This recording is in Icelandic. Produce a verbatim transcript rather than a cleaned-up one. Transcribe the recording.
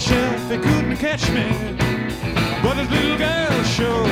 shelf, they couldn't catch me, but this little girl sure